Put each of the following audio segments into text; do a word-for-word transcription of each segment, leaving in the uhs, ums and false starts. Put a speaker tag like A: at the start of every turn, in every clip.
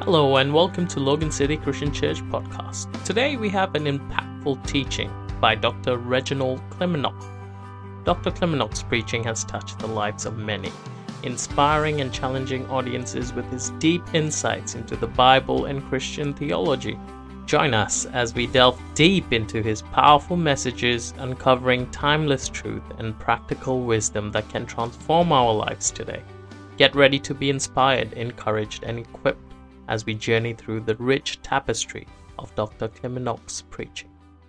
A: Hello and welcome to Logan City Christian Church podcast. Today we have an impactful teaching by Doctor Reginald Klemenok. Doctor Klemenok's preaching has touched the lives of many, inspiring and challenging audiences with his deep insights into the Bible and Christian theology. Join us as we delve deep into his powerful messages, uncovering timeless truth and practical wisdom that can transform our lives today. Get ready to be inspired, encouraged, and equipped as we journey through the rich tapestry of Doctor Klemenok's preaching.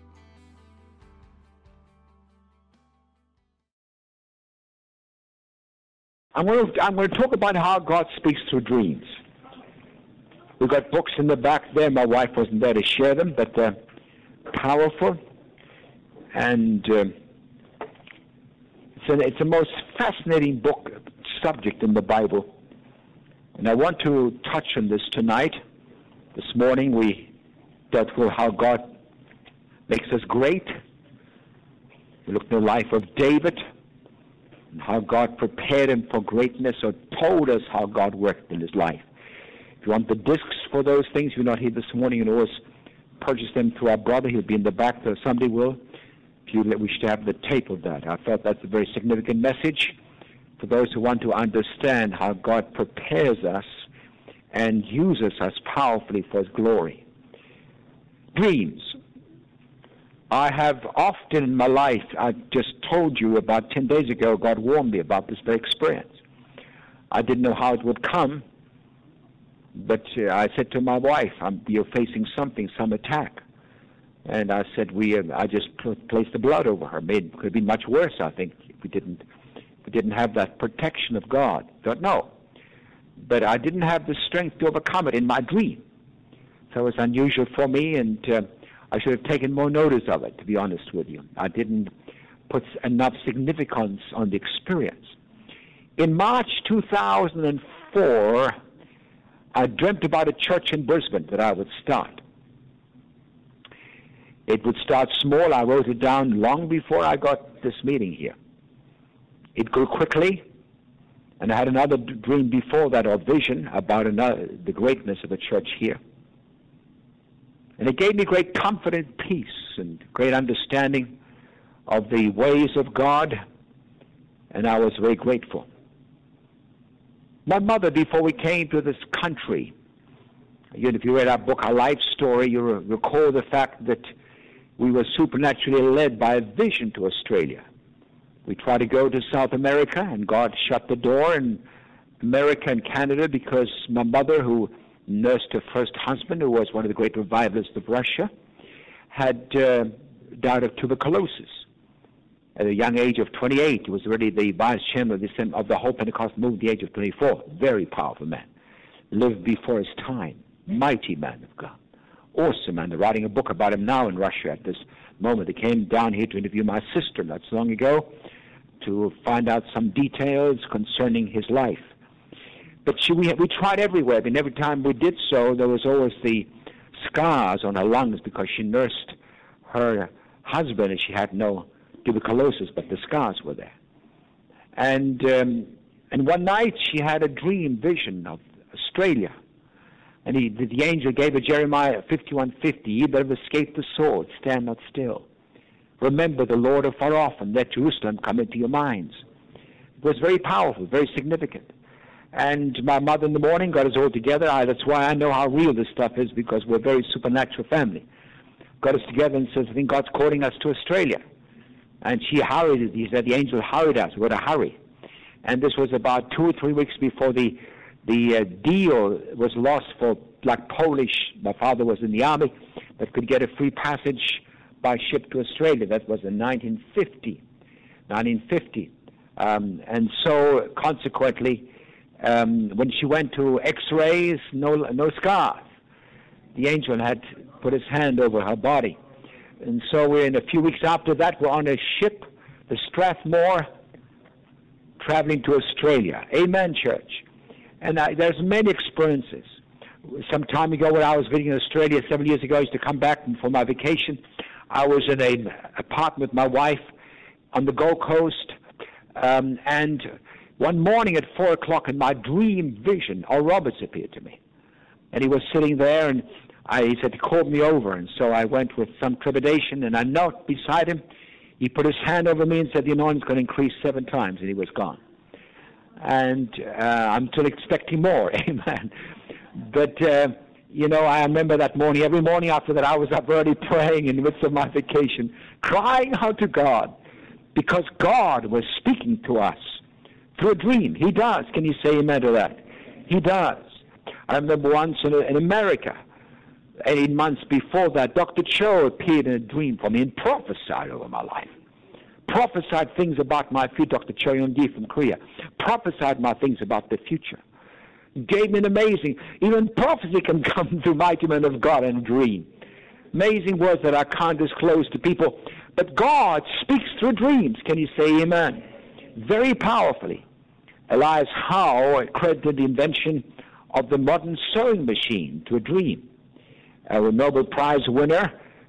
B: I'm going, to, I'm going to talk about how God speaks through dreams. We've got books in the back there. My wife wasn't there to share them, but uh, powerful. And uh, it's, a, it's the most fascinating book subject in the Bible. And I want to touch on this tonight. This morning we dealt with how God makes us great. We looked at the life of David and how God prepared him for greatness, or told us how God worked in his life. If you want the discs for those things, you're not here this morning, you can always purchase them through our brother. He'll be in the back there. Somebody will. If you wish to have the tape of that. I felt that's a very significant message for those who want to understand how God prepares us and uses us powerfully for his glory. Dreams. I have often in my life, I just told you about ten days ago, God warned me about this very experience. I didn't know how it would come, but uh, I said to my wife, I'm, you're facing something, some attack. And I said, we. Uh, I just pl- placed the blood over her. It could have been much worse, I think, if we didn't We didn't have that protection of God. Don't know. But I didn't have the strength to overcome it in my dream. So it was unusual for me, and uh, I should have taken more notice of it, to be honest with you. I didn't put enough significance on the experience. In March two thousand four, I dreamt about a church in Brisbane that I would start. It would start small. I wrote it down long before I got this meeting here. It grew quickly, and I had another dream before that, or vision, about another, the greatness of the church here. And it gave me great comfort and peace and great understanding of the ways of God, and I was very grateful. My mother, before we came to this country, if you read our book, Our Life Story, you recall the fact that we were supernaturally led by a vision to Australia. We tried to go to South America, and God shut the door in America and Canada because my mother, who nursed her first husband, who was one of the great revivalists of Russia, had uh, died of tuberculosis. At a young age of twenty-eight, he was already the vice chairman of the, of the whole Pentecost movement at the age of twenty-four. Very powerful man. Lived before his time. Mighty man of God. Awesome man. They're writing a book about him now in Russia at this moment. They came down here to interview my sister not so long ago to find out some details concerning his life. But she, we, we tried everywhere. I mean, every time we did so, there was always the scars on her lungs because she nursed her husband and she had no tuberculosis, but the scars were there. And um, and one night she had a dream vision of Australia. And he, the, the angel gave her Jeremiah fifty-one fifty, ye that have escaped the sword, stand not still. Remember the Lord afar off, and let Jerusalem come into your minds. It was very powerful, very significant. And my mother in the morning got us all together. I, that's why I know how real this stuff is, because we're a very supernatural family. Got us together and says, I think God's calling us to Australia. And she hurried, he said, the angel hurried us. We're in a hurry. And this was about two or three weeks before the The uh, deal was lost for like Polish. My father was in the army, but could get a free passage by ship to Australia. That was in nineteen fifty. nineteen fifty. Um, and so, consequently, um, when she went to X-rays, no, no scars. The angel had put his hand over her body. And so we're in a few weeks after that, we're on a ship, the Strathmore, traveling to Australia. Amen, church. And I, there's many experiences. Some time ago when I was visiting Australia, several years ago, I used to come back for my vacation. I was in an apartment with my wife on the Gold Coast, um, and one morning at four o'clock in my dream vision, Oral Roberts appeared to me. and he was sitting there, and I, he said, he called me over, and so I went with some trepidation, and I knelt beside him. He put his hand over me and said, the anointing's going to increase seven times, and he was gone. And uh, I'm still expecting more, amen. But, uh, you know, I remember that morning, every morning after that, I was up early praying in the midst of my vacation, crying out to God, because God was speaking to us through a dream. He does. Can you say amen to that? He does. I remember once in, in America, eight months before that, Doctor Cho appeared in a dream for me and prophesied over my life. Prophesied things about my future. Doctor Cho Yoon-gi from Korea prophesied my things about the future. Gave me an amazing, even prophecy can come through mighty men of God in a dream. Amazing words that I can't disclose to people. But God speaks through dreams. Can you say amen? Very powerfully. Elias Howe credited the invention of the modern sewing machine to a dream. A Nobel Prize winner,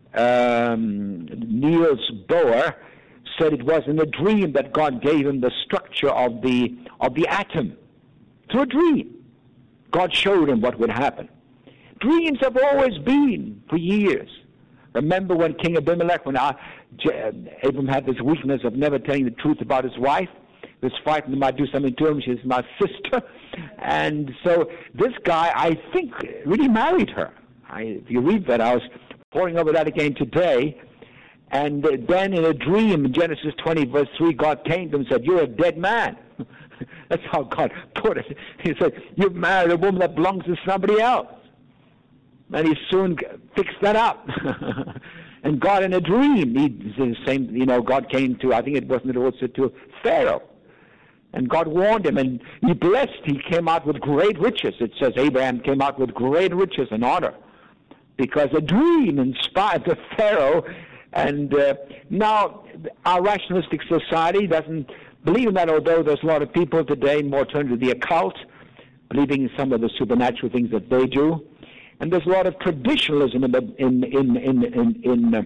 B: um, Niels Bohr, said it was in a dream that God gave him the structure of the of the atom. Through a dream. God showed him what would happen. Dreams have always been for years. Remember when King Abimelech, when I, Abram had this weakness of never telling the truth about his wife, he was frightened he might do something to him. She's my sister. And so this guy, I think, really married her. I, if you read that, I was poring over that again today. And then in a dream, in Genesis twenty, verse three, God came to him and said, you're a dead man. That's how God put it. He said, you've married a woman that belongs to somebody else. And he soon fixed that up. And God in a dream, he the same, you know, God came to, I think it wasn't also to Pharaoh. And God warned him, and he blessed, he came out with great riches. It says Abraham came out with great riches and honor. Because a dream inspired the Pharaoh. And uh, now our rationalistic society doesn't believe in that, although there's a lot of people today more turned to the occult, believing in some of the supernatural things that they do. And there's a lot of traditionalism in the, in, in, in, in, in uh,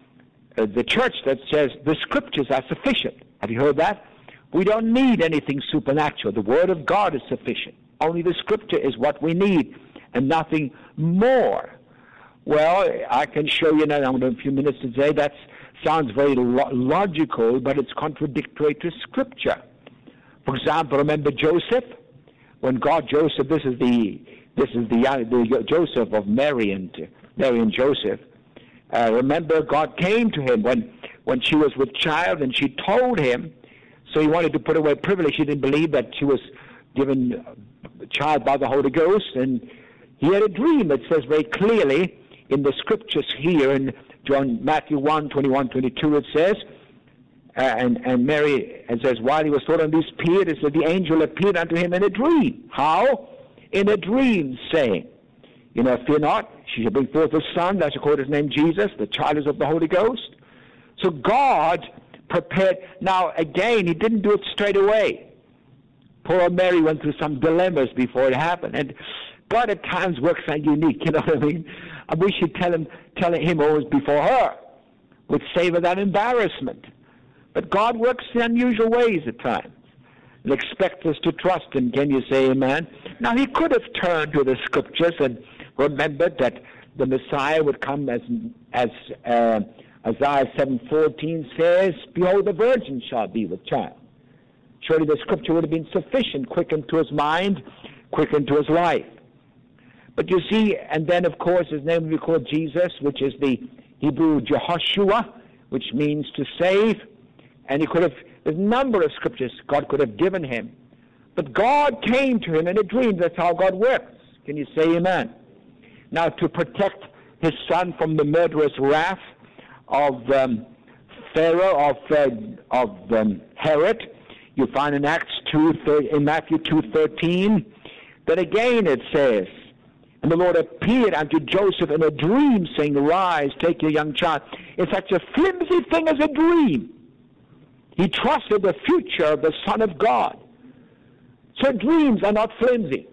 B: uh, the church that says the scriptures are sufficient. Have you heard that? We don't need anything supernatural. The Word of God is sufficient. Only the scripture is what we need and nothing more. Well, I can show you now, I'm going to have a few minutes today, that sounds very lo- logical, but it's contradictory to Scripture. For example, remember Joseph? When God, Joseph, this is the this is the, uh, the Joseph of Mary and Mary and Joseph. Uh, remember, God came to him when, when she was with child, and she told him, so he wanted to put away privilege. He didn't believe that she was given a child by the Holy Ghost, and he had a dream that says very clearly, in the scriptures here in John Matthew one, twenty-one, twenty-two, it says, uh, and, and Mary, it says, while he was thought on this period, it said, the angel appeared unto him in a dream. How? In a dream, saying, you know, fear not, she shall bring forth a son, thou shalt call his name Jesus, the child is of the Holy Ghost. So God prepared. Now, again, he didn't do it straight away. Poor Mary went through some dilemmas before it happened. And God at times works on unique, you know what I mean? I wish he'd tell him, tell him always before her. Would save her that embarrassment. But God works in unusual ways at times. And expects us to trust him. Can you say amen? Now, he could have turned to the scriptures and remembered that the Messiah would come as, as uh, Isaiah seven fourteen says, behold, the virgin shall be with child. Surely the scripture would have been sufficient, quickened to his mind, quickened to his life. But you see, and then, of course, his name will be called Jesus, which is the Hebrew Jehoshua, which means to save. And he could have, there's a number of scriptures God could have given him. But God came to him in a dream. That's how God works. Can you say amen? Now, to protect his son from the murderous wrath of um, Pharaoh, of, uh, of um, Herod, you find in Acts two, in Matthew two thirteen, that again it says, and the Lord appeared unto Joseph in a dream, saying, arise, take your young child. It's such a flimsy thing as a dream. He trusted the future of the Son of God. So dreams are not flimsy.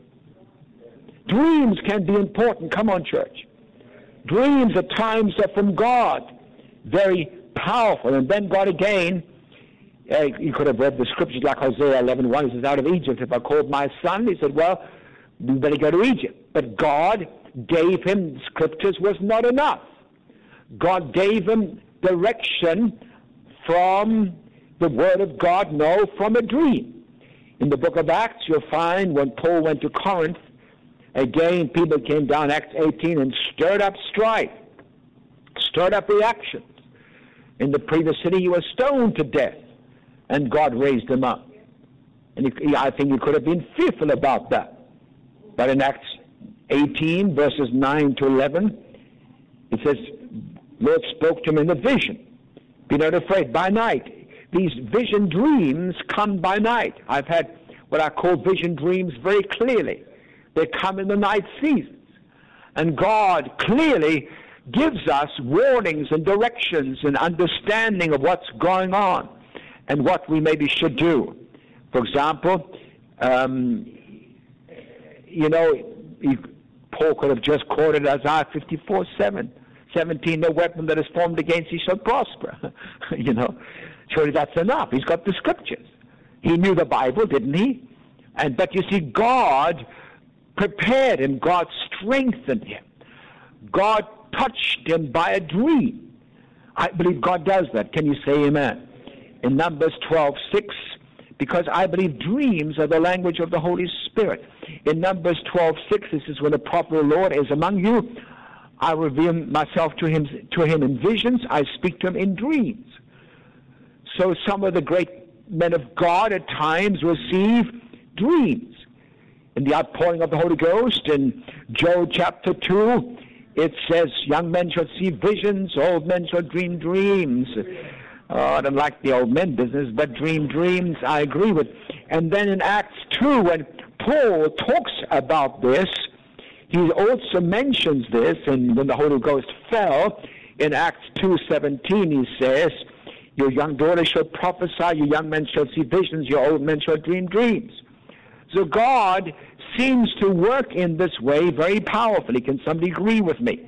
B: Dreams can be important. Come on, church. Dreams at times are from God. Very powerful. And then God again, uh, you could have read the scriptures like Hosea eleven one. He says, out of Egypt have I called my son. He said, well, You better go to Egypt. But God gave him scriptures was not enough. God gave him direction from the Word of God, no, from a dream. In the book of Acts, you'll find when Paul went to Corinth, again, people came down, Acts eighteen, and stirred up strife, stirred up reactions. In the previous city, he was stoned to death, and God raised him up. And he, I think he could have been fearful about that. But in Acts eighteen, verses nine to eleven, it says, Lord spoke to him in a vision. Be not afraid. By night. These vision dreams come by night. I've had what I call vision dreams very clearly. They come in the night seasons. And God clearly gives us warnings and directions and understanding of what's going on and what we maybe should do. For example, um, you know, he, Paul could have just quoted Isaiah fifty-four, seven, seventeen, no weapon that is formed against thee shall prosper. You know, surely that's enough. He's got the scriptures. He knew the Bible, didn't he? And but you see, God prepared him. God strengthened him. God touched him by a dream. I believe God does that. Can you say amen? In Numbers twelve, six, because I believe dreams are the language of the Holy Spirit. In Numbers twelve, six, this is when the prophet of the Lord is among you. I reveal myself to him, to him in visions. I speak to him in dreams. So some of the great men of God at times receive dreams. In the outpouring of the Holy Ghost, in Joel chapter two, it says, young men shall see visions, old men shall dream dreams. Oh, I don't like the old men business, but dream dreams, I agree with. And then in Acts two, when Paul talks about this, he also mentions this, and when the Holy Ghost fell, in Acts two seventeen, he says, your young daughter shall prophesy, your young men shall see visions, your old men shall dream dreams. So God seems to work in this way very powerfully. Can somebody agree with me?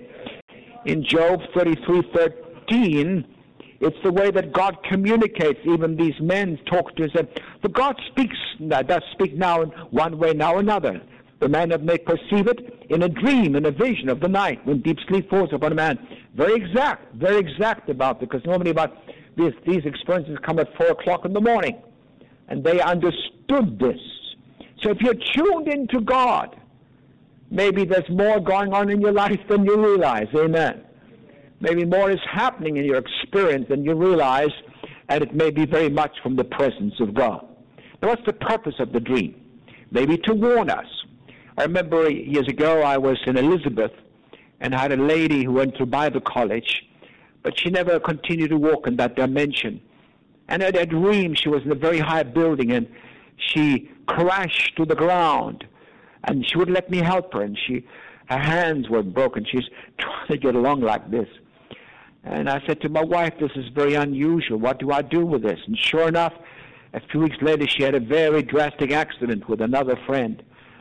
B: In Job thirty-three thirteen, it's the way that God communicates. Even these men talk to us. But God speaks, does speak now in one way, now another. The man may perceive it in a dream, in a vision of the night, when deep sleep falls upon a man. Very exact, very exact about it, because normally about this, these experiences come at four o'clock in the morning. And they understood this. So if you're tuned into God, maybe there's more going on in your life than you realize. Amen. Maybe more is happening in your experience than you realize, and it may be very much from the presence of God. Now, what's the purpose of the dream? Maybe to warn us. I remember years ago I was in Elizabeth, and I had a lady who went to Bible college, but she never continued to walk in that dimension. And in a dream, she was in a very high building, and she crashed to the ground, and she wouldn't let me help her, and she, her hands were broken. She's trying to get along like this. And I said to my wife, this is very unusual. What do I do with this? And sure enough, a few weeks later, she had a very drastic accident with another friend.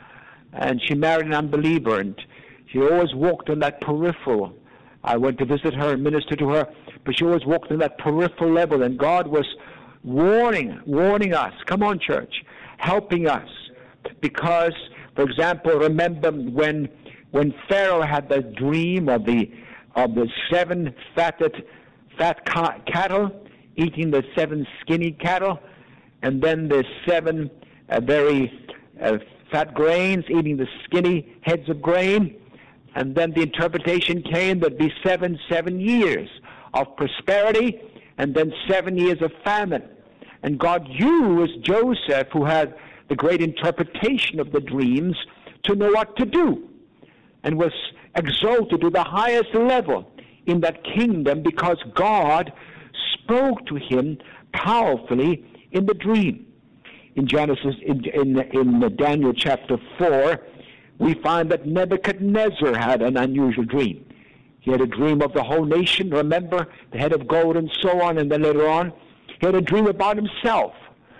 B: And she married an unbeliever, and she always walked on that peripheral. I went to visit her and minister to her, but she always walked on that peripheral level, and God was warning, warning us. Come on, church, helping us. Because, for example, remember when when Pharaoh had the dream of the of the seven fatted fat ca- cattle eating the seven skinny cattle, and then the seven uh, very uh, fat grains eating the skinny heads of grain, and then the interpretation came there'd be seven seven years of prosperity, and then seven years of famine. And God used Joseph, who had the great interpretation of the dreams, to know what to do, and was exalted to the highest level in that kingdom because God spoke to him powerfully in the dream. In Genesis, in, in, in Daniel chapter four, we find that Nebuchadnezzar had an unusual dream. He had a dream of the whole nation, remember, the head of gold and so on, and then later on, he had a dream about himself,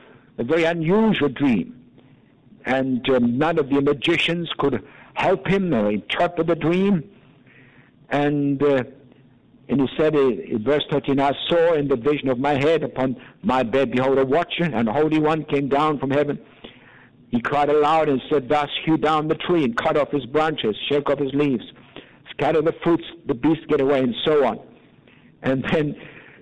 B: a very unusual dream. And um, none of the magicians could help him or interpret the dream. And uh, and he said uh, in verse thirteen, I saw in the vision of my head upon my bed, behold, a watcher, and a holy one came down from heaven. He cried aloud and said, thus hew down the tree and cut off his branches, shake off his leaves, scatter the fruits, the beasts get away, and so on. And then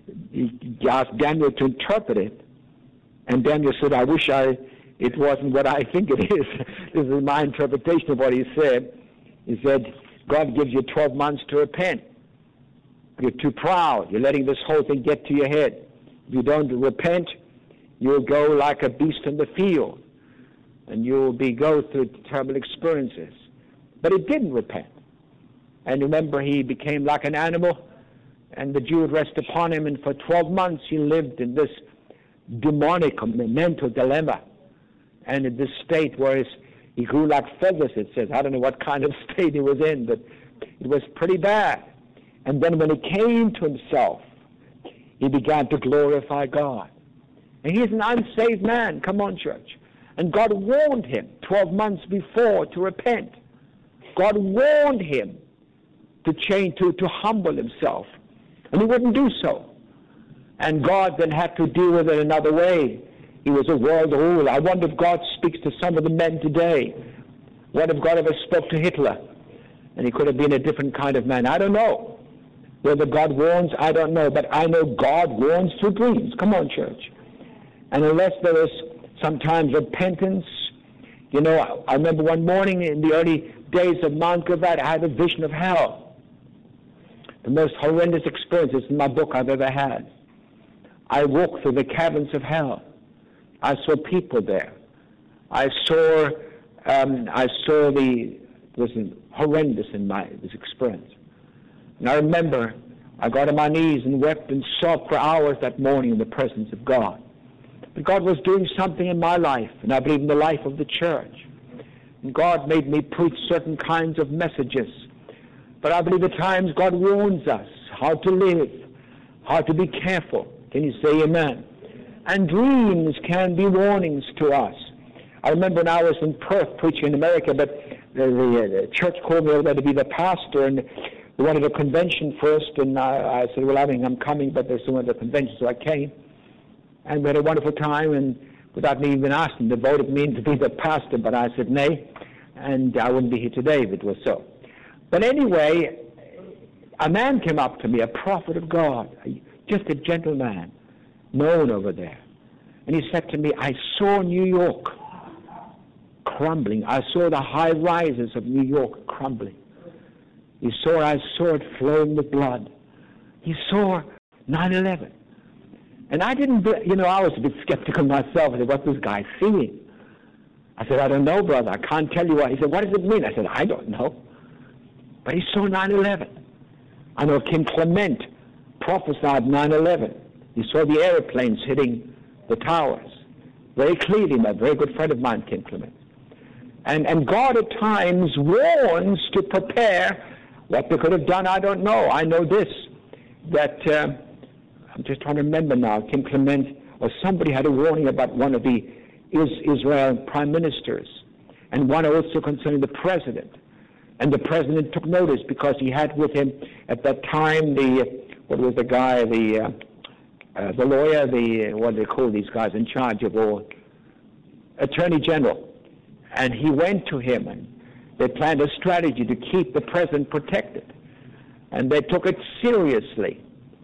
B: he asked Daniel to interpret it. And Daniel said, I wish I it wasn't what I think it is. This is my interpretation of what he said. He said, God gives you twelve months to repent. You're too proud. You're letting this whole thing get to your head. If you don't repent, you'll go like a beast in the field. And you'll be go through terrible experiences. But he didn't repent. And remember, he became like an animal, and the Jew would rest upon him, and for twelve months he lived in this demonic mental dilemma, and in this state where his, he grew like feathers, it says. I don't know what kind of state he was in, but it was pretty bad. And then when he came to himself, he began to glorify God. And he's an unsaved man. Come on, church. And God warned him twelve months before to repent. God warned him to change, to, to humble himself. And he wouldn't do so. And God then had to deal with it another way. He was a world ruler. I wonder if God speaks to some of the men today. What if God ever spoke to Hitler? And he could have been a different kind of man. I don't know. Whether God warns, I don't know. But I know God warns through dreams. Come on, church. And unless there is sometimes repentance, you know, I remember one morning in the early days of Mount Gravatt, I had a vision of hell. The most horrendous experiences in my book I've ever had. I walked through the caverns of hell. I saw people there. I saw, um, I saw the, it was horrendous in my this experience. And I remember I got on my knees and wept and sobbed for hours that morning in the presence of God. But God was doing something in my life, and I believe in the life of the church. And God made me preach certain kinds of messages. But I believe at times God warns us how to live, how to be careful. Can you say amen? And dreams can be warnings to us. I remember when I was in Perth preaching in America, but the, the, the church called me over there to be the pastor, and they wanted a convention first, and I, I said, well, I mean, I'm coming, but they still wanted a convention, so I came. And we had a wonderful time, and without me even asking, they voted me in to be the pastor, but I said nay, and I wouldn't be here today if it was so. But anyway, a man came up to me, a prophet of God, just a gentleman, known over there. And he said to me, I saw New York crumbling. I saw the high rises of New York crumbling. He saw, I saw it flowing with blood. He saw nine eleven. And I didn't, you know, I was a bit skeptical myself. I said, what's this guy seeing? I said, I don't know, brother. I can't tell you what. He said, what does it mean? I said, I don't know. But he saw nine eleven. I know Kim Clement prophesied nine eleven. He saw the airplanes hitting the towers. Very clearly, my very good friend of mine, Kim Clement. And, and God at times warns to prepare. What they could have done, I don't know. I know this, that, uh, I'm just trying to remember now, Kim Clement or somebody had a warning about one of the Israel prime ministers, and one also concerning the president. And the president took notice because he had with him at that time the, what was the guy, the uh, uh, the lawyer, the, what do they call these guys in charge of all, Attorney General. And he went to him, and they planned a strategy to keep the president protected. And they took it seriously.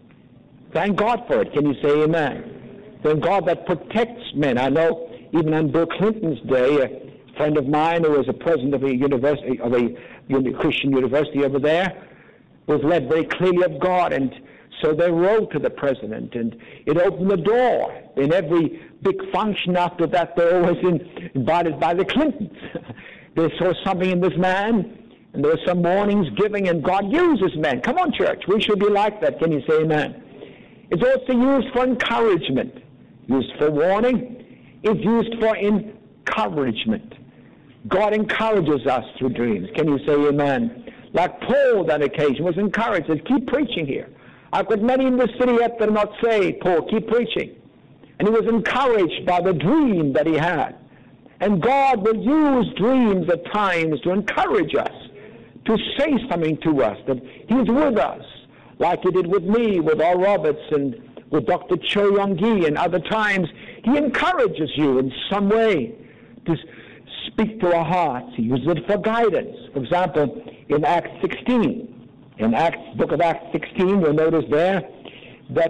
B: Thank God for it. Can you say amen? Thank God that protects men. I know even on Bill Clinton's day, a friend of mine who was a president of a university, of a Christian university over there, was led very clearly of God, and so they wrote to the president, and it opened the door. In every big function after that, they're always in, invited by the Clintons. They saw something in this man, and there were some mornings giving, and God uses men. Come on, church, we should be like that. Can you say amen? It's also used for encouragement, used for warning. It's used for encouragement. God encourages us through dreams. Can you say amen? Like Paul, that occasion, was encouraged. Said, keep preaching here. I've got many in the city yet that are not saved. Paul, keep preaching. And he was encouraged by the dream that he had. And God will use dreams at times to encourage us, to say something to us, that he's with us, like he did with me, with Oral Roberts, and with Doctor Cho Young-gi, and other times. He encourages you in some way to, speak to our hearts. He uses it for guidance. For example, in Acts sixteen, in Acts, book of Acts sixteen, you'll notice there that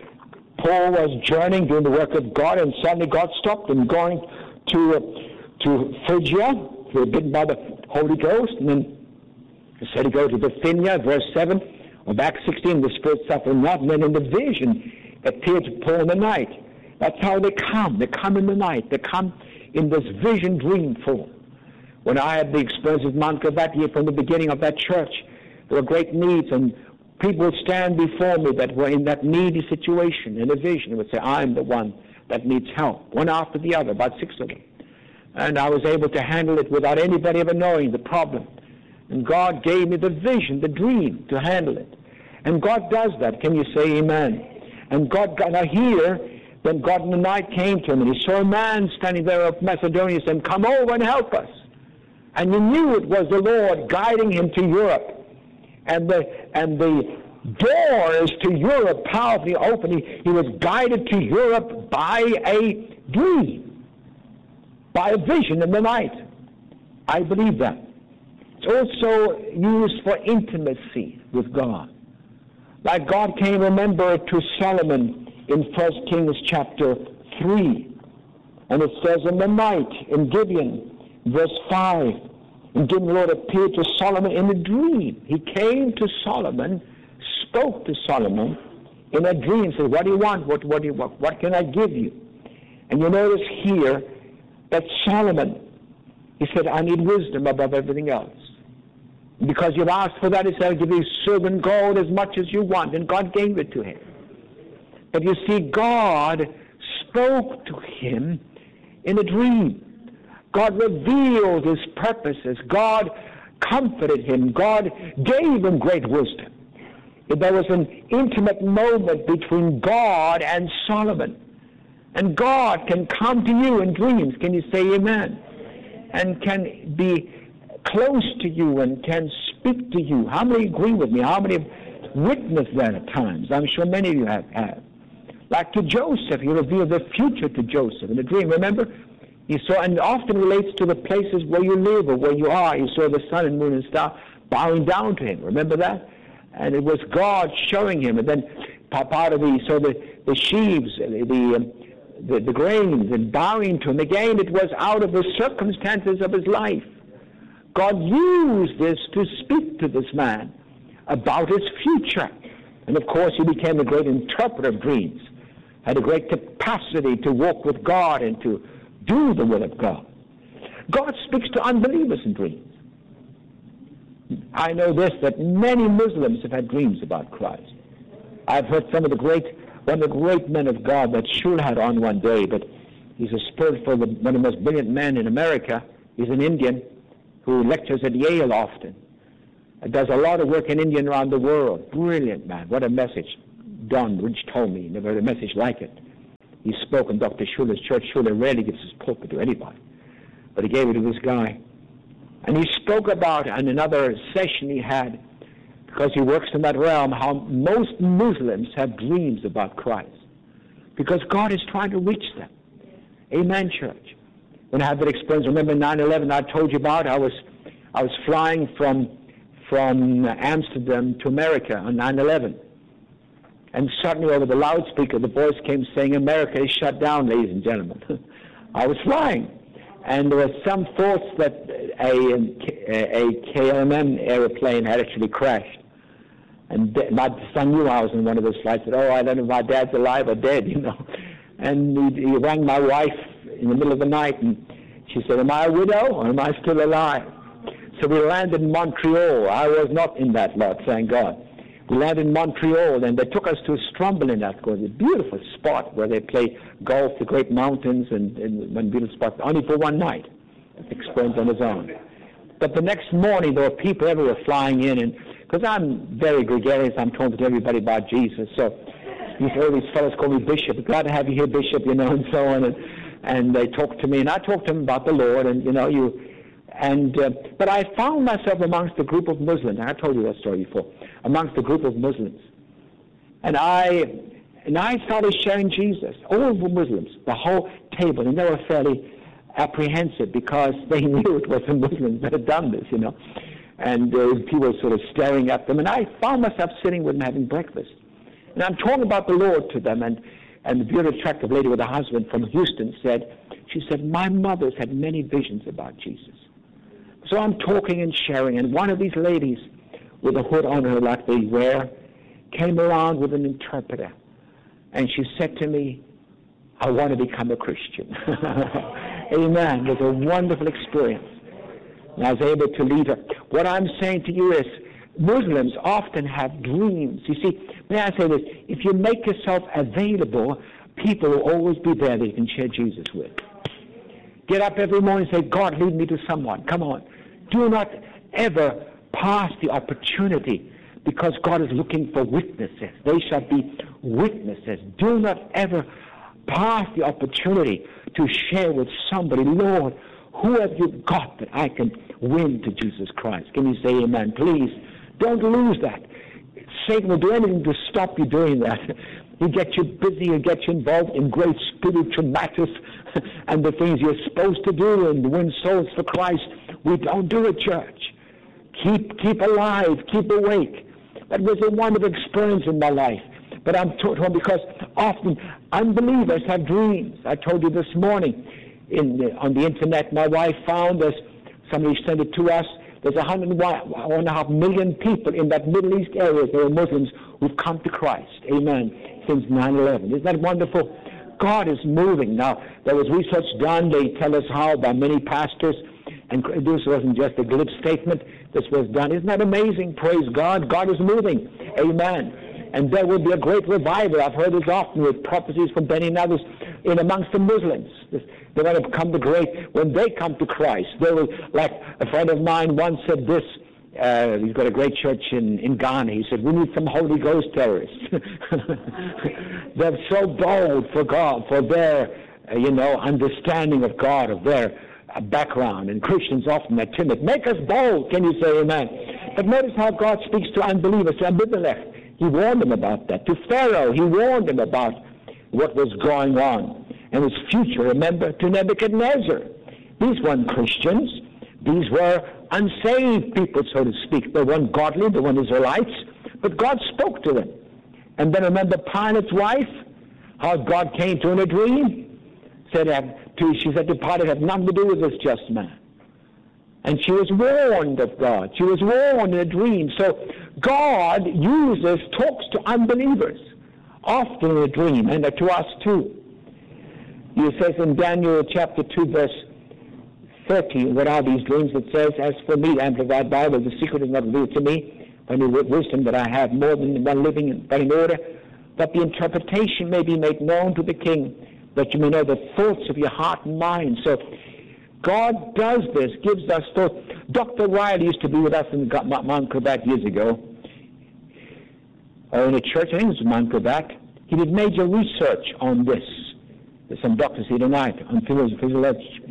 B: Paul was journeying, doing the work of God, and suddenly God stopped him going to, uh, to Phrygia. He was bitten by the Holy Ghost, and then he said to go to Bithynia, verse seven of Acts sixteen, the Spirit suffered not, and then in the vision appeared to Paul in the night. That's how they come. They come in the night. They come in this vision dream form. When I had the experience with Mount Calvary from the beginning of that church, there were great needs, and people would stand before me that were in that needy situation in a vision and would say, I'm the one that needs help, one after the other, about six of them. And I was able to handle it without anybody ever knowing the problem. And God gave me the vision, the dream to handle it. And God does that. Can you say amen? And God got here. Then God in the night came to him, and he saw a man standing there of Macedonia, saying, come over and help us. And he knew it was the Lord guiding him to Europe. And the, and the doors to Europe powerfully opened. He, he was guided to Europe by a dream, by a vision in the night. I believe that. It's also used for intimacy with God. Like God came, remember, to Solomon in First Kings chapter three. And it says in the night, in Gibeon, verse five, and Gibeon the Lord appeared to Solomon in a dream. He came to Solomon, spoke to Solomon in a dream, said, what do you want? What, what, do you, what, what can I give you? And you notice here that Solomon, he said, I need wisdom above everything else. Because you've asked for that, he said, I'll give you silver and gold as much as you want. And God gave it to him. But you see, God spoke to him in a dream. God revealed his purposes. God comforted him. God gave him great wisdom. There was an intimate moment between God and Solomon. And God can come to you in dreams. Can you say amen? And can be close to you and can speak to you. How many agree with me? How many have witnessed that at times? I'm sure many of you have. have. Like to Joseph, he revealed the future to Joseph in a dream. Remember? He saw, and it often relates to the places where you live or where you are. He saw the sun and moon and star bowing down to him. Remember that? And it was God showing him. And then part of the, he saw the, the sheaves, the, the, um, the, the grains, and bowing to him. Again, it was out of the circumstances of his life. God used this to speak to this man about his future. And of course, he became a great interpreter of dreams, had a great capacity to walk with God and to do the will of God. God speaks to unbelievers in dreams. I know this, that many Muslims have had dreams about Christ. I've heard some of the great, one of the great men of God that Shul had on one day, but he's a spiritual, one of the most brilliant men in America. He's an Indian who lectures at Yale often. Does a lot of work in India and around the world. Brilliant man. What a message. Don Rich told me. Never heard a message like it. He spoke in Doctor Schuler's church. Schuler rarely gives his pulpit to anybody. But he gave it to this guy. And he spoke about, in another session he had, because he works in that realm, how most Muslims have dreams about Christ. Because God is trying to reach them. Amen, church. When I had that experience, remember nine eleven I told you about? I was I was flying from from Amsterdam to America on nine eleven. And suddenly over the loudspeaker, the voice came saying, America is shut down, ladies and gentlemen. I was flying. And there were some thoughts that a, a K L M airplane had actually crashed. And my son knew I was in one of those flights. Said, oh, I don't know if my dad's alive or dead, you know. And he, he rang my wife in the middle of the night, and she said, am I a widow or am I still alive? So we landed in Montreal. I was not in that lot, thank God. We landed in Montreal, and they took us to Strombolin, that's called a beautiful spot where they play golf, the great mountains, and, and one beautiful spot, only for one night. Experience on his own. But the next morning, there were people everywhere flying in, and because I'm very gregarious, I'm talking to everybody about Jesus. So these all these fellows call me Bishop. Glad to have you here, Bishop, you know, and so on. And, and they talked to me, and I talked to them about the Lord, and you know, you. And uh, but I found myself amongst a group of Muslims. And I told you that story before. Amongst a group of Muslims, and I and I started sharing Jesus. All the Muslims, the whole table, and they were fairly apprehensive because they knew it was the Muslims that had done this, you know. And uh, people were sort of staring at them. And I found myself sitting with them having breakfast. And I'm talking about the Lord to them. And, and the beautiful, attractive lady with a husband from Houston said, she said, my mother's had many visions about Jesus. So I'm talking and sharing. And one of these ladies with a hood on her like they wear came around with an interpreter. And she said to me, I want to become a Christian. Amen. It was a wonderful experience. And I was able to lead her. What I'm saying to you is, Muslims often have dreams. You see, may I say this? If you make yourself available, people will always be there that you can share Jesus with. Get up every morning and say, God, lead me to someone. Come on. Do not ever pass the opportunity, because God is looking for witnesses. They shall be witnesses. Do not ever pass the opportunity to share with somebody, Lord, who have you got that I can win to Jesus Christ? Can you say amen? Please, don't lose that. Satan will do anything to stop you doing that. He'll get you busy, he'll get you involved in great spiritual matters and the things you're supposed to do and win souls for Christ. We don't do it, church. Keep, keep alive, keep awake. That was a wonderful experience in my life. But I'm told because often unbelievers have dreams. I told you this morning in the, on the internet, my wife found us, somebody sent it to us, there's one hundred one and a half million people in that Middle East area, they are Muslims, who've come to Christ. Amen. Since nine eleven. Isn't that wonderful? God is moving. Now, there was research done. They tell us how by many pastors, and this wasn't just a glib statement. This was done. Isn't that amazing? Praise God. God is moving. Amen. And there will be a great revival. I've heard this often with prophecies from Benny and others in amongst the Muslims. They're going to come to great, when they come to Christ, they will, like a friend of mine once said this, uh, he's got a great church in, in Ghana. He said, we need some Holy Ghost terrorists. They're so bold for God, for their, uh, you know, understanding of God, of their uh, background. And Christians often are timid. Make us bold, can you say amen? But notice how God speaks to unbelievers, to Abimelech. He warned them about that. To Pharaoh, he warned them about what was going on and his future. Remember, to Nebuchadnezzar. These weren't Christians. These were unsaved people, so to speak. They weren't godly, they weren't Israelites, but God spoke to them. And then remember Pilate's wife, how God came to her in a dream. Said, to, she said to Pilate, have nothing to do with this just man. And she was warned of God. She was warned in a dream. So God uses, talks to unbelievers, often in a dream, and to us too. He says in Daniel chapter two, verse thirteen, what are these dreams? It says, as for me, the Amplified Bible, the secret is not revealed to me, by the wisdom that I have more than one living, but in order that the interpretation may be made known to the king, that you may know the thoughts of your heart and mind. So God does this, gives us thoughts. Doctor Riley used to be with us in Mount Quebec years ago, or in a church, I think it was Mount Quebec. He did major research on this. There's some doctors here tonight on physiologically.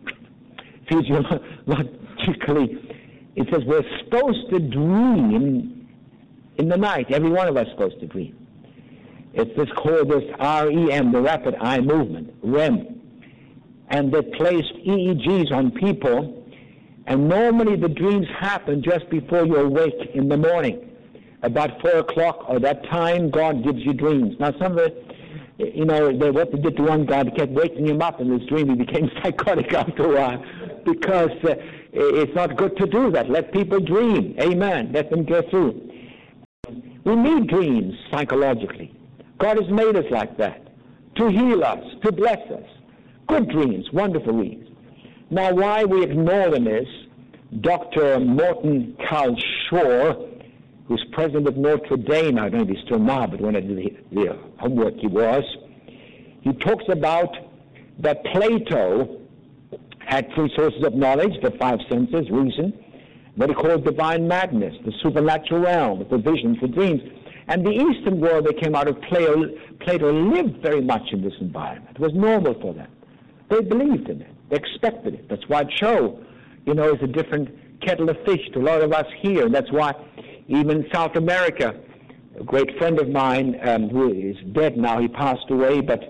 B: It says we're supposed to dream in the night. Every one of us is supposed to dream. It's this called this R E M, the rapid eye movement, R E M. And they placed E E Gs on people, and normally the dreams happen just before you awake in the morning. About four o'clock or that time, God gives you dreams. Now some of it, you know, they, what they did to one guy, they kept waking him up in this dream. He became psychotic after a while because uh, it's not good to do that. Let people dream. Amen. Let them go through. We need dreams psychologically. God has made us like that, to heal us, to bless us. Good dreams, wonderful dreams. Now, why we ignore them is Doctor Morton Carl Shore, who's president of Notre Dame, I don't know if he's still now, but when I did the, the homework he was, he talks about that Plato had three sources of knowledge, the five senses, reason, what he called divine madness, the supernatural realm, the visions, the dreams. And the Eastern world that came out of Plato, Plato lived very much in this environment. It was normal for them. They believed in it. They expected it. That's why Cho, you know, is a different kettle of fish to a lot of us here. And that's why even in South America, a great friend of mine um, who is dead now, he passed away, but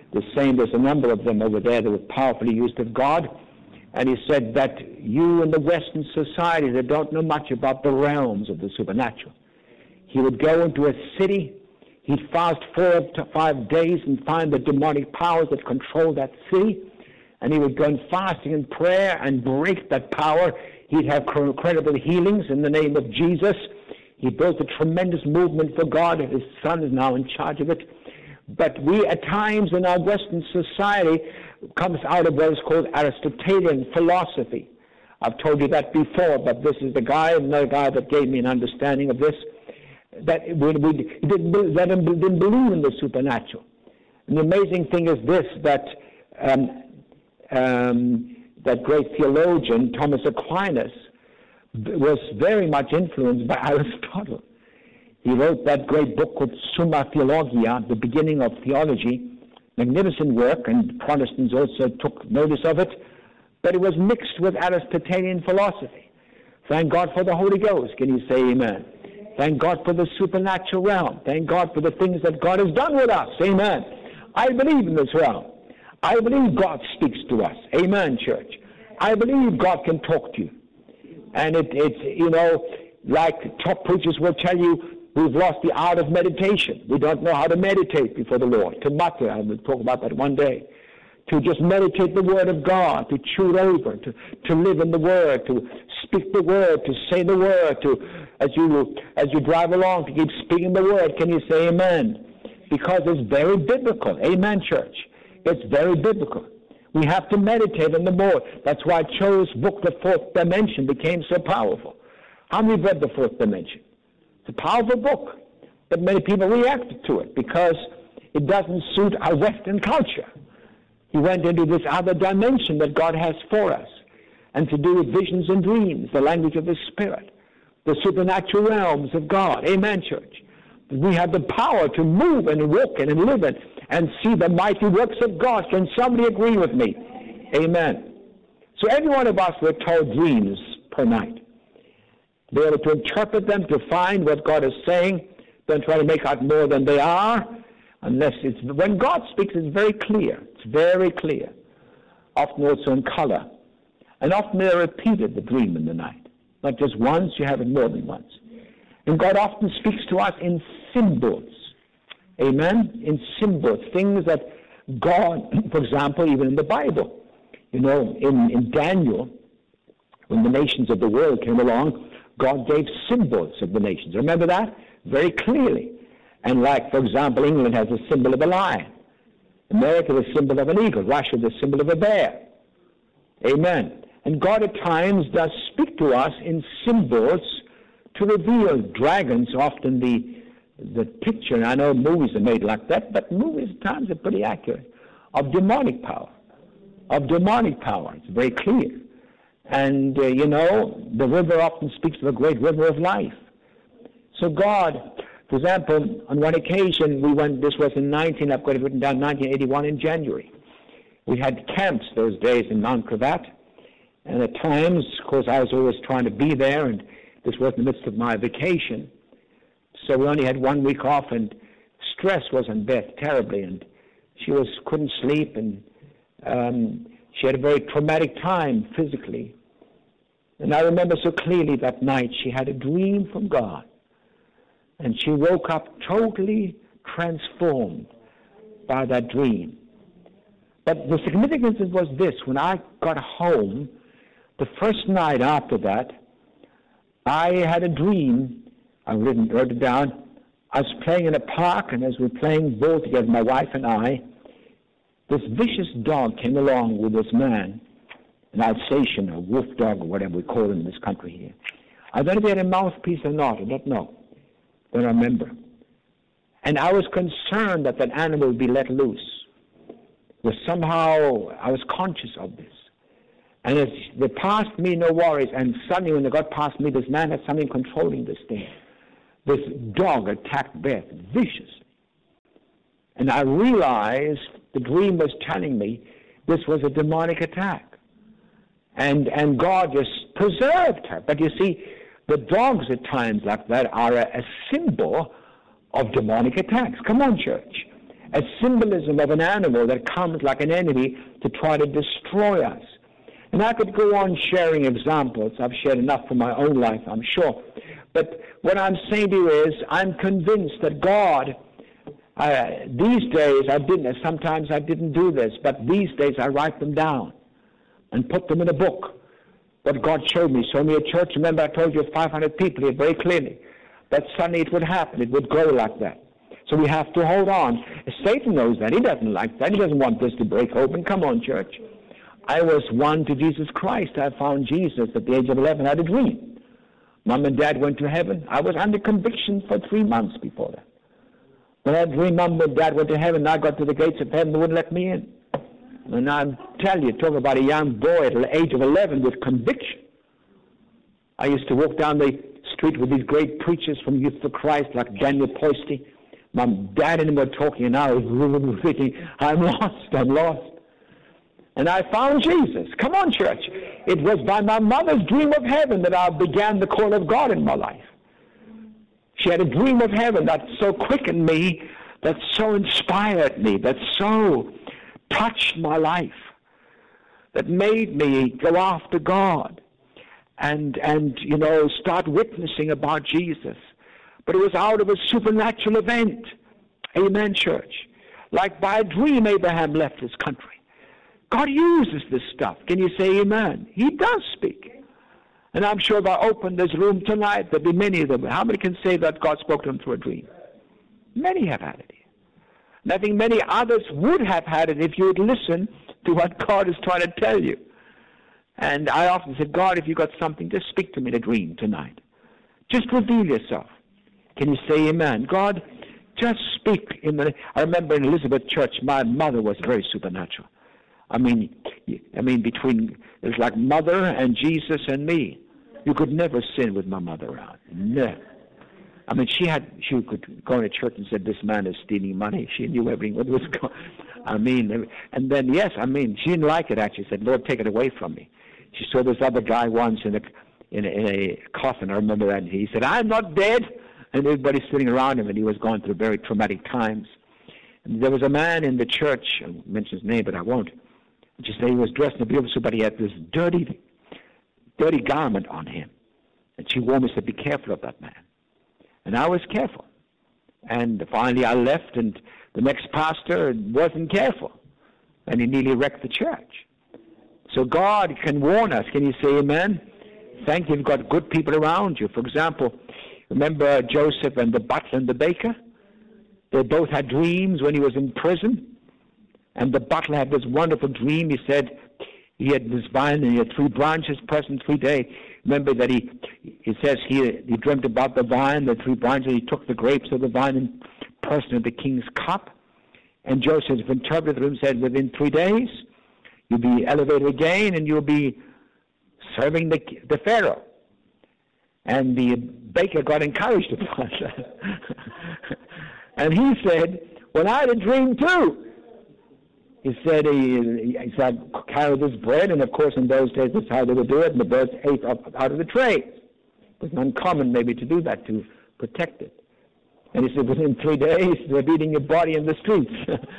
B: the same, there's a number of them over there that were powerfully used of God. And he said that you in the Western society that don't know much about the realms of the supernatural, he would go into a city, he'd fast four to five days and find the demonic powers that control that city, and he would go in fasting and prayer and break that power. He'd have credible healings in the name of Jesus. He built a tremendous movement for God, and his son is now in charge of it. But we at times in our Western society comes out of what is called Aristotelian philosophy. I've told you that before, but this is the guy, another guy that gave me an understanding of this, that we, we didn't, that didn't believe in the supernatural. And the amazing thing is this, that um, um, that great theologian, Thomas Aquinas, was very much influenced by Aristotle. He wrote that great book called Summa Theologia, the beginning of theology, magnificent work, and Protestants also took notice of it, but it was mixed with Aristotelian philosophy. Thank God for the Holy Ghost. Can you say amen? Thank God for the supernatural realm. Thank God for the things that God has done with us. Amen. I believe in this realm. I believe God speaks to us. Amen, church. I believe God can talk to you. And it, it's, you know, like top preachers will tell you, we've lost the art of meditation. We don't know how to meditate before the Lord. To mutter, I will talk about that one day. To just meditate the Word of God, to chew it over, to, to live in the Word, to speak the Word, to say the Word, to, as you, as you drive along, to keep speaking the Word. Can you say amen? Because it's very biblical. Amen, church. It's very biblical. We have to meditate on the more. That's why Cho's book, The Fourth Dimension, became so powerful. How many have read The Fourth Dimension? It's a powerful book, but many people reacted to it because it doesn't suit our Western culture. He went into this other dimension that God has for us, and to do with visions and dreams, the language of the Spirit, the supernatural realms of God. Amen, church. We have the power to move and walk in and live in and see the mighty works of God. Can somebody agree with me? Amen. So every one of us were told dreams per night. Be able to interpret them, to find what God is saying. Don't try to make out more than they are, unless it's, when God speaks, it's very clear. It's very clear. Often also in color. And often they're repeated, the dream in the night. Not just once, you have it more than once. And God often speaks to us in symbols. Amen? In symbols. Things that God, for example, even in the Bible, you know, in, in Daniel, when the nations of the world came along, God gave symbols of the nations. Remember that? Very clearly. And like, for example, England has a symbol of a lion. America, the symbol of an eagle. Russia, the symbol of a bear. Amen. And God at times does speak to us in symbols to reveal dragons, often the the picture, and I know movies are made like that, but movies at times are pretty accurate, of demonic power. Of demonic power. It's very clear. And, uh, you know, the river often speaks of a great river of life. So God, for example, on one occasion, we went, this was in nineteen, I've got it written down, nineteen eighty-one in January. We had camps those days in Mount Cravat. And at times, of course, I was always trying to be there, and this was in the midst of my vacation. So we only had one week off, and stress was on Beth terribly, and she was couldn't sleep, and um, she had a very traumatic time physically. And I remember so clearly that night she had a dream from God, and she woke up totally transformed by that dream. But the significance was this: when I got home, the first night after that, I had a dream. I written, wrote it down. I was playing in a park, and as we were playing ball together, my wife and I, this vicious dog came along with this man, an Alsatian, a wolf dog, or whatever we call him in this country here. I don't know if he had a mouthpiece or not. I don't know. Don't remember. And I was concerned that that animal would be let loose. But somehow I was conscious of this. And as they passed me, no worries, and suddenly when they got past me, this man had something controlling this thing. This dog attacked Beth viciously. And I realized the dream was telling me this was a demonic attack. And, and God just preserved her. But you see, the dogs at times like that are a, a symbol of demonic attacks. Come on, church. a symbolism of an animal that comes like an enemy to try to destroy us. And I could go on sharing examples. I've shared enough from my own life, I'm sure. But what I'm saying to you is, I'm convinced that God, uh, these days, I didn't, sometimes I didn't do this, but these days I write them down and put them in a book. What God showed me. Showed me a church. Remember, I told you five hundred people here very clearly. That suddenly it would happen. It would grow like that. So we have to hold on. Satan knows that. He doesn't like that. He doesn't want this to break open. Come on, church. I was won to Jesus Christ. I found Jesus at the age of eleven. I had a dream. Mom and Dad went to heaven. I was under conviction for three months before that. When I had a dream, Mom and Dad went to heaven. I got to the gates of heaven. They wouldn't let me in. And I tell you, talk about a young boy at the age of eleven with conviction. I used to walk down the street with these great preachers from Youth for Christ, like Daniel Poisty. My dad and him were talking, and I was thinking, I'm lost, I'm lost. And I found Jesus. Come on, church. It was by my mother's dream of heaven that I began the call of God in my life. She had a dream of heaven that so quickened me, that so inspired me, that so touched my life, that made me go after God and, and you know, start witnessing about Jesus. But it was out of a supernatural event. Amen, church. Like by a dream, Abraham left his country. God uses this stuff. Can you say amen? He does speak. And I'm sure if I open this room tonight, there'll be many of them. How many can say that God spoke to them through a dream? Many have had it. And I think many others would have had it if you would listen to what God is trying to tell you. And I often said, God, if you got something, just speak to me in a dream tonight. Just reveal yourself. Can you say amen? God, just speak. In the. I remember in Elizabeth Church, my mother was very supernatural. I mean, I mean, between, it was like mother and Jesus and me. You could never sin with my mother around. Never. I mean, she had, she could go to church and said, this man is stealing money. She knew everything what was going. I mean, and then, yes, I mean, she didn't like it, actually. She said, Lord, take it away from me. She saw this other guy once in a, in a, in a coffin. I remember that. And he said, I'm not dead. And everybody's sitting around him, and he was going through very traumatic times. And there was a man in the church, I'll mention his name, but I won't. Just say he was dressed in a beautiful suit, but he had this dirty, dirty garment on him. And she warned me, said, be careful of that man. And I was careful. And finally I left, and the next pastor wasn't careful. And he nearly wrecked the church. So God can warn us. Can you say amen? Thank you. You've got good people around you. For example, remember Joseph and the butler and the baker? They both had dreams when he was in prison. And the butler had this wonderful dream. He said he had this vine and he had three branches present three days. Remember that he he says he, he dreamt about the vine, the three branches. He took the grapes of the vine and pressed into the king's cup. And Joseph interpreted the dream, said, within three days, you'll be elevated again and you'll be serving the, the Pharaoh. And the baker got encouraged about that. And he said, well, I had a dream too. He said he, he said, carry this bread, and of course in those days that's how they would do it, and the birds ate up out of the tray. It was uncommon maybe to do that, to protect it. And he said, within three days, they're beating your body in the streets.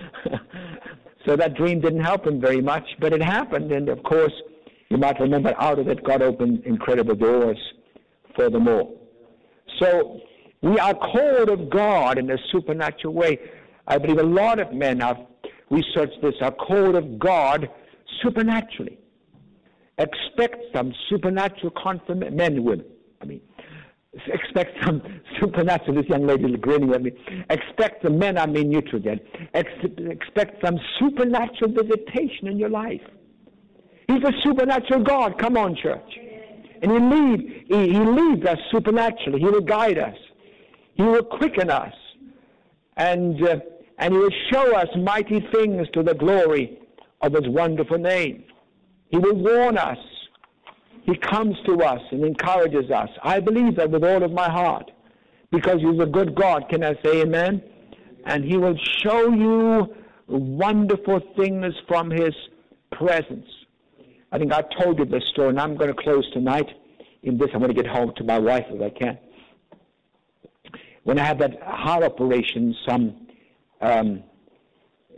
B: So that dream didn't help him very much, but it happened, and of course, you might remember out of it, God opened incredible doors for them all. So we are called of God in a supernatural way. I believe a lot of men have researched this, are called of God supernaturally. Expect some supernatural confirmation, men and women. I mean, expect some supernatural, this young lady is grinning at me. Expect the men, I mean you two again. Ex- expect some supernatural visitation in your life. He's a supernatural God. Come on, church. And he, lead, he, he leads us supernaturally. He will guide us. He will quicken us. And, uh, and he will show us mighty things to the glory of his wonderful name. He will warn us. He comes to us and encourages us. I believe that with all of my heart, because he's a good God. Can I say amen? And he will show you wonderful things from his presence. I think I told you this story, and I'm going to close tonight in this. I'm going to get home to my wife if I can. When I had that heart operation some um,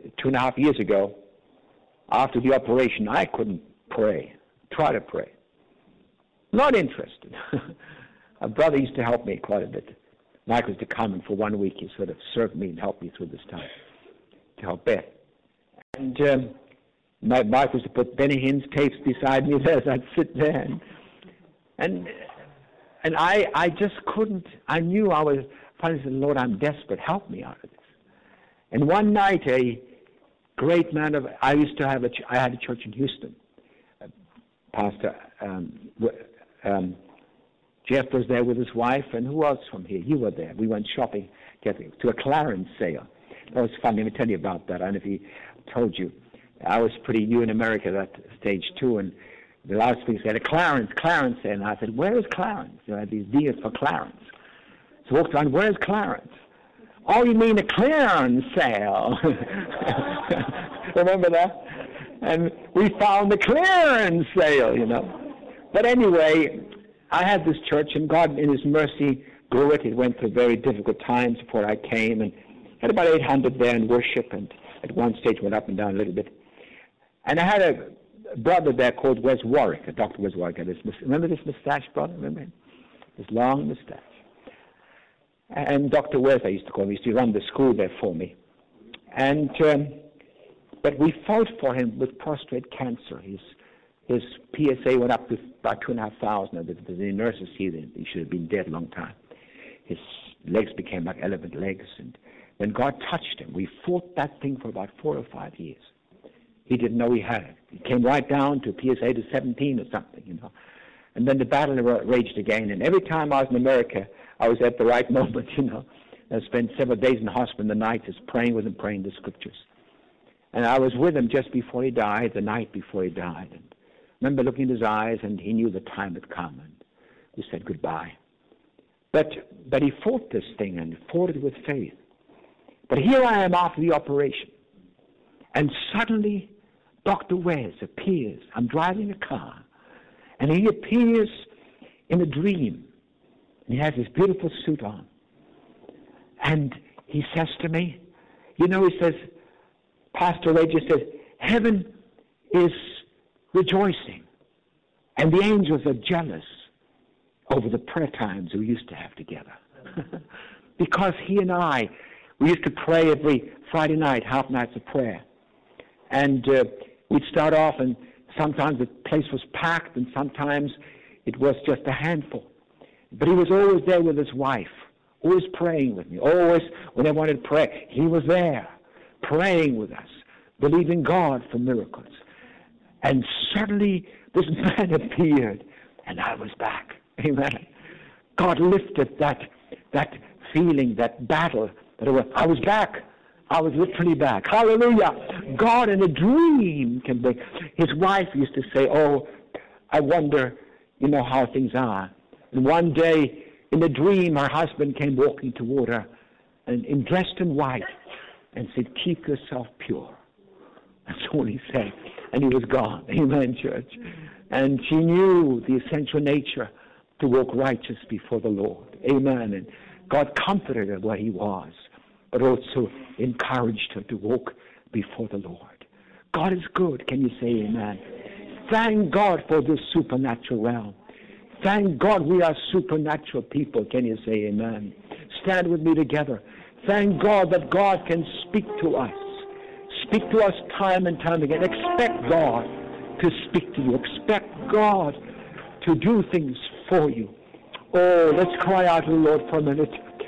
B: two and a half years ago, after the operation, I couldn't pray, try to pray. Not interested. A brother used to help me quite a bit. Mike was to come, and for one week he sort of served me and helped me through this time to help Beth. And um, my Mike was to put Benny Hinn's tapes beside me there as I'd sit there. And and, and I, I just couldn't. I knew I was, finally said, Lord, I'm desperate. Help me out of this. And one night, a great man of, I used to have a, I had a church in Houston. Uh, Pastor um, um, Jeff was there with his wife, and who else from here? You were there. We went shopping to a Clarence sale. That was fun. Let me tell you about that. I don't know if he told you. I was pretty new in America at that stage, too, and the loudspeaker said, a Clarence, Clarence sale. And I said, where is Clarence? You know, I had these deals for Clarence. So I walked around, where's Clarence? Oh, you mean a clearance sale? Remember that? And we found the clearance sale, you know. But anyway, I had this church, and God, in His mercy, grew it. It went through very difficult times before I came, and had about eight hundred there in worship, and at one stage went up and down a little bit. And I had a brother there called Wes Warwick, Doctor Wes Warwick. Had this, remember this mustache, brother? Remember him? This long mustache. And Doctor Wes, I used to call him, used to run the school there for me. And um, but we fought for him with prostate cancer. His his P S A went up to about two and a half thousand. The, the nurses see that he should have been dead a long time. His legs became like elephant legs, and when God touched him, we fought that thing for about four or five years. He didn't know he had it. He came right down to P S A to seventeen or something, you know. And then the battle raged again. And every time I was in America, I was at the right moment, you know. I spent several days in the hospital in the night just praying with him, praying the scriptures. And I was with him just before he died, the night before he died. And I remember looking in his eyes, and he knew the time had come, and we said goodbye. But but he fought this thing, and fought it with faith. But here I am after the operation, and suddenly Doctor Wes appears. I'm driving a car, and he appears in a dream. And he has this beautiful suit on. And he says to me, you know, he says, Pastor Ray just says, heaven is rejoicing, and the angels are jealous over the prayer times we used to have together. Because he and I, we used to pray every Friday night, half nights of prayer. And uh, we'd start off, and sometimes the place was packed, and sometimes it was just a handful. But he was always there with his wife, always praying with me. Always, when I wanted to pray, he was there, praying with us, believing God for miracles. And suddenly, this man appeared, and I was back. Amen. God lifted that that feeling, that battle. That I was, I was back. I was literally back. Hallelujah. God in a dream can bring. His wife used to say, oh, I wonder, you know, how things are. And one day, in a dream, her husband came walking toward her, and, and dressed in white, and said, keep yourself pure. That's all he said. And he was gone. Amen, church. And she knew the essential nature to walk righteous before the Lord. Amen. And God comforted her where he was, but also encouraged her to walk before the Lord. God is good. Can you say amen? Thank God for this supernatural realm. Thank God we are supernatural people. Can you say amen? Stand with me together. Thank God that God can speak to us. Speak to us time and time again. Expect God to speak to you. Expect God to do things for you. Oh, let's cry out to the Lord for a minute.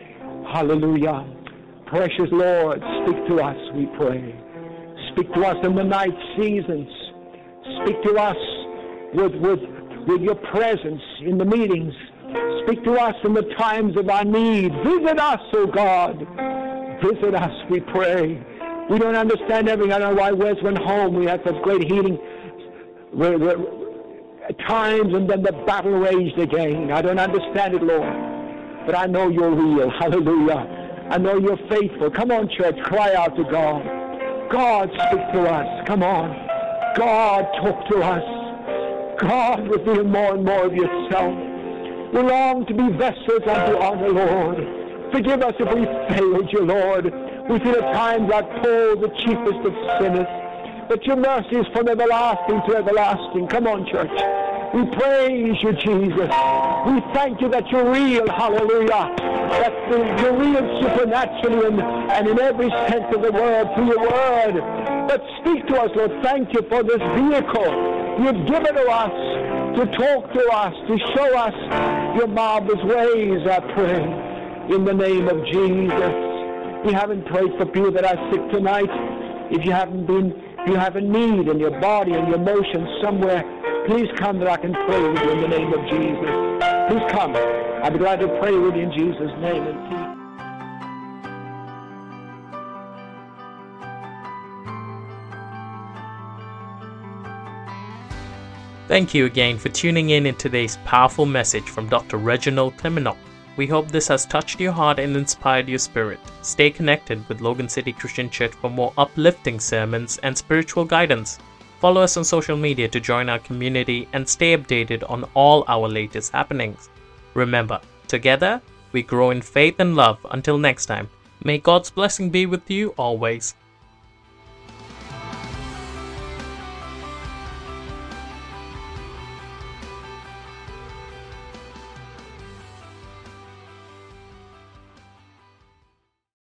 B: Hallelujah. Precious Lord, speak to us, we pray. Speak to us in the night seasons. Speak to us with, with, with your presence in the meetings. Speak to us in the times of our need. Visit us, oh God. Visit us, we pray. We don't understand everything. I don't know why Wes went home. We had such great healing we're, we're, at times, and then the battle raged again. I don't understand it, Lord. But I know you're real. Hallelujah. I know you're faithful. Come on, church. Cry out to God. God, speak to us. Come on. God, talk to us. God, reveal more and more of yourself. We long to be vessels unto honor, Lord. Forgive us if we failed you, Lord. We feel at times like Paul, the chiefest of sinners. But your mercy is from everlasting to everlasting. Come on, church. We praise you, Jesus. We thank you that you're real, hallelujah. That you're real supernaturally and, and in every sense of the word through your word. But speak to us, Lord. Thank you for this vehicle you've given to us to talk to us, to show us your marvelous ways, I pray, in the name of Jesus. We haven't prayed for people that are sick tonight. If you haven't been, if you have a need in your body and your emotions somewhere, please come that I can pray with you in the name of Jesus. Please come. I'd be glad to pray with you in Jesus' name. And please.
A: Thank you again for tuning in in today's powerful message from Doctor Reginald Klimenock. We hope this has touched your heart and inspired your spirit. Stay connected with Logan City Christian Church for more uplifting sermons and spiritual guidance. Follow us on social media to join our community and stay updated on all our latest happenings. Remember, together we grow in faith and love. Until next time, may God's blessing be with you always.